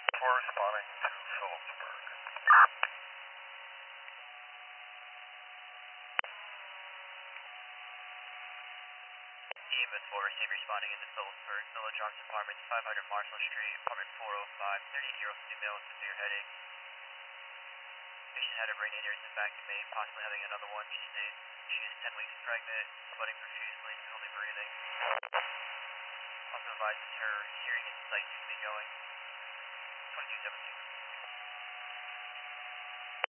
Corresponding to Phillipsburg. EMS 4, receive responding into Phillipsburg, Villa Johnson Apartments, 500 Marshall Street, apartment 405, 38-year-old female with severe headache. Patient had a brain aneurysm back in May, possibly having another one. She states she is 10 weeks pregnant, sweating profusely, difficulty breathing. Also advises her hearing and sight seem to be going. 2217.